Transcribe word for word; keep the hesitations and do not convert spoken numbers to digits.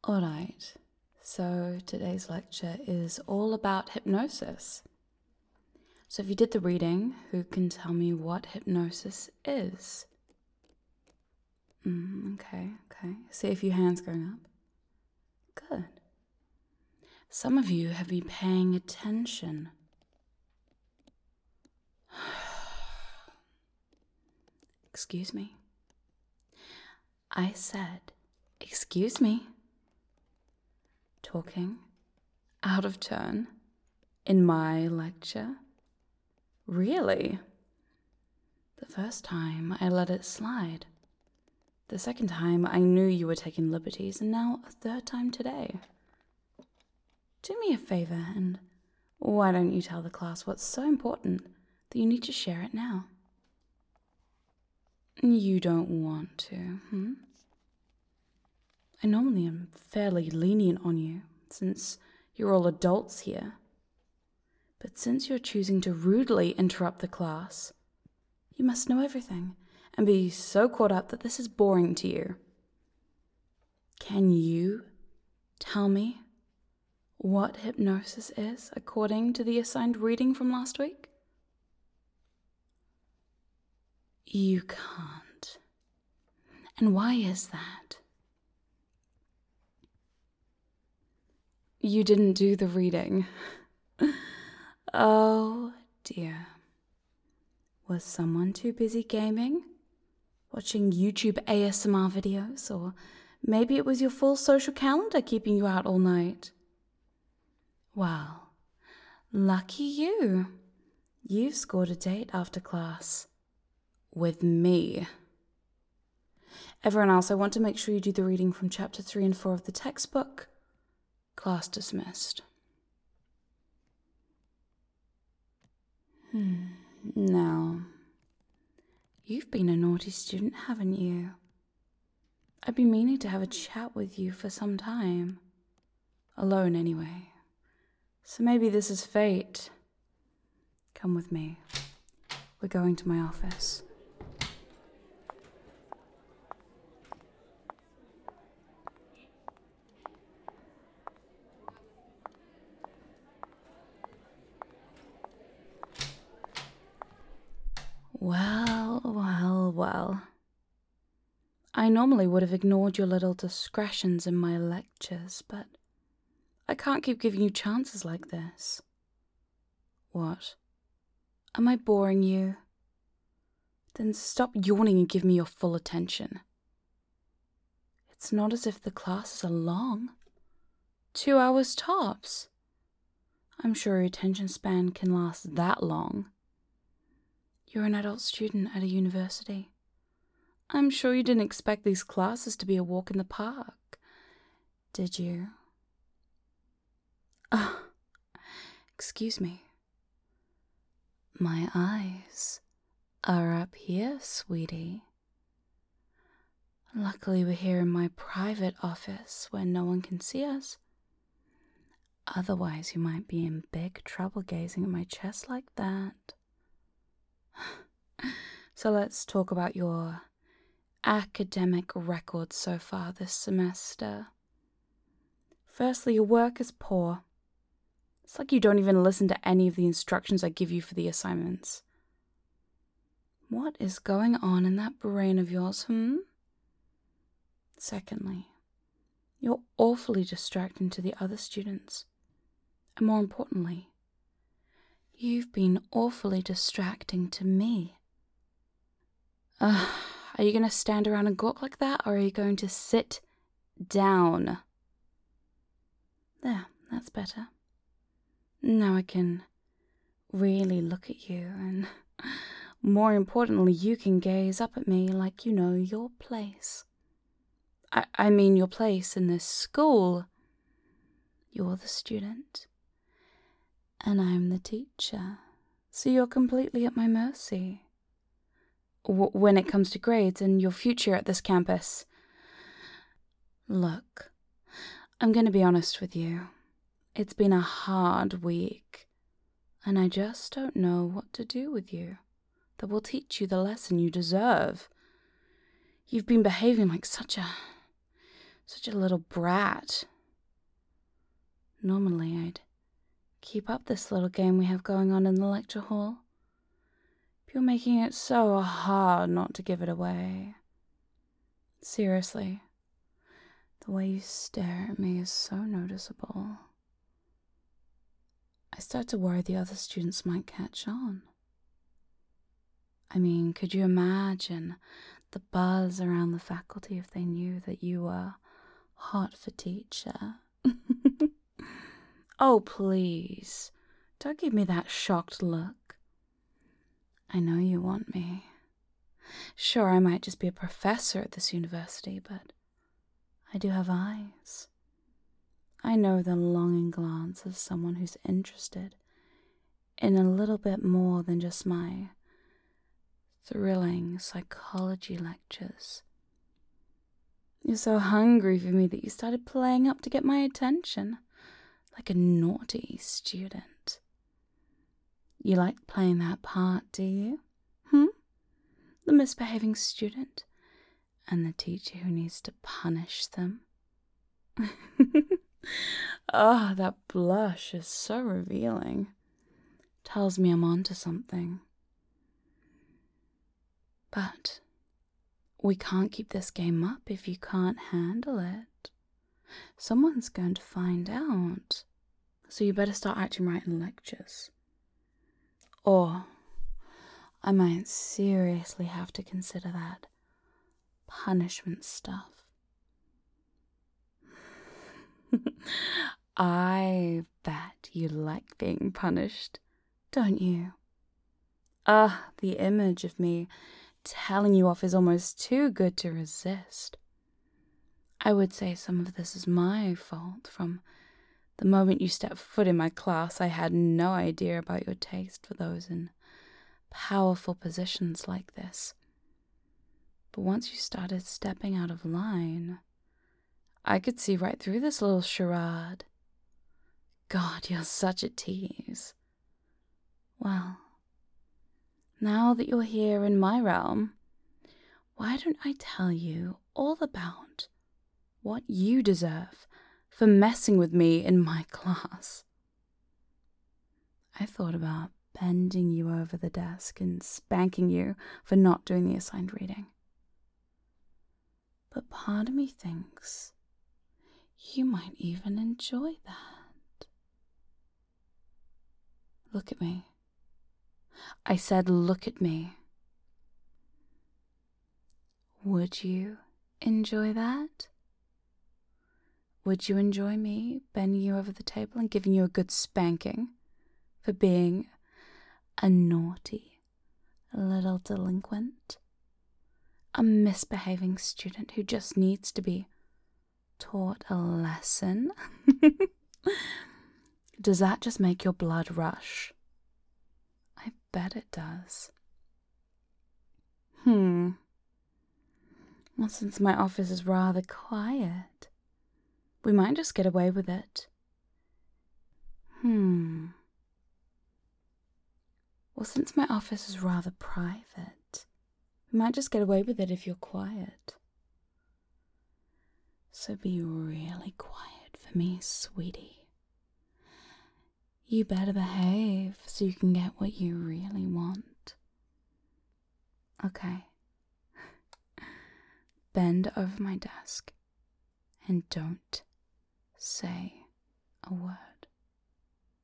Alright, so today's lecture is all about hypnosis. So if you did the reading, who can tell me what hypnosis is? Mm, okay, okay. See a few hands going up. Good. Some of you have been paying attention. Excuse me. I said, excuse me. Talking out of turn in my lecture? Really? The first time I let it slide. The second time I knew you were taking liberties, and now a third time today. Do me a favor, and why don't you tell the class what's so important that you need to share it now? You don't want to, hmm? I normally am fairly lenient on you, since you're all adults here. But since you're choosing to rudely interrupt the class, you must know everything and be so caught up that this is boring to you. Can you tell me what hypnosis is according to the assigned reading from last week? You can't. And why is that? You didn't do the reading. Oh dear. Was someone too busy gaming? Watching YouTube A S M R videos? Or maybe it was your full social calendar keeping you out all night? Well, lucky you. You've scored a date after class. With me. Everyone else, I want to make sure you do the reading from chapter three and four of the textbook. Class dismissed. Hmm. Now, you've been a naughty student, haven't you? I've been meaning to have a chat with you for some time. Alone, anyway. So maybe this is fate. Come with me. We're going to my office. Well, well, well. I normally would have ignored your little discretions in my lectures, but I can't keep giving you chances like this. What? Am I boring you? Then stop yawning and give me your full attention. It's not as if the classes are long. Two hours tops. I'm sure your attention span can last that long. You're an adult student at a university. I'm sure you didn't expect these classes to be a walk in the park, did you? Ah, excuse me. My eyes are up here, sweetie. Luckily we're here in my private office where no one can see us. Otherwise you might be in big trouble gazing at my chest like that. So let's talk about your academic record so far this semester. Firstly, your work is poor. It's like you don't even listen to any of the instructions I give you for the assignments. What is going on in that brain of yours, hmm? Secondly, you're awfully distracting to the other students. And more importantly, you've been awfully distracting to me. Uh, are you going to stand around and gawk like that, or are you going to sit down? There, that's better. Now I can really look at you, and more importantly, you can gaze up at me like you know your place. I, I mean your place in this school. You're the student, and I'm the teacher, so you're completely at my mercy. W- when it comes to grades and your future at this campus. Look, I'm going to be honest with you. It's been a hard week, and I just don't know what to do with you that will teach you the lesson you deserve. You've been behaving like such a Such a little brat. Normally, I'd keep up this little game we have going on in the lecture hall. But you're making it so hard not to give it away. Seriously, the way you stare at me is so noticeable. I start to worry the other students might catch on. I mean, could you imagine the buzz around the faculty if they knew that you were hot for teacher? Oh, please, don't give me that shocked look. I know you want me. Sure, I might just be a professor at this university, but I do have eyes. I know the longing glance of someone who's interested in a little bit more than just my thrilling psychology lectures. You're so hungry for me that you started playing up to get my attention, like a naughty student. You like playing that part, do you? Hmm? The misbehaving student and the teacher who needs to punish them. Ah, oh, that blush is so revealing. Tells me I'm onto something. But we can't keep this game up if you can't handle it. Someone's going to find out. So you better start acting right in lectures. Or I might seriously have to consider that punishment stuff. I bet you like being punished, don't you? Ah, the image of me telling you off is almost too good to resist. I would say some of this is my fault. From the moment you stepped foot in my class, I had no idea about your taste for those in powerful positions like this. But once you started stepping out of line, I could see right through this little charade. God, you're such a tease. Well, now that you're here in my realm, why don't I tell you all about what you deserve for messing with me in my class? I thought about bending you over the desk and spanking you for not doing the assigned reading. But part of me thinks you might even enjoy that. Look at me. I said look at me. Would you enjoy that? Would you enjoy me bending you over the table and giving you a good spanking for being a naughty little delinquent? A misbehaving student who just needs to be taught a lesson? Does that just make your blood rush? I bet it does. Hmm. Well, since my office is rather quiet, we might just get away with it. Hmm. Well, since my office is rather private, we might just get away with it if you're quiet. So be really quiet for me, sweetie. You better behave so you can get what you really want. Okay. Bend over my desk and don't say a word.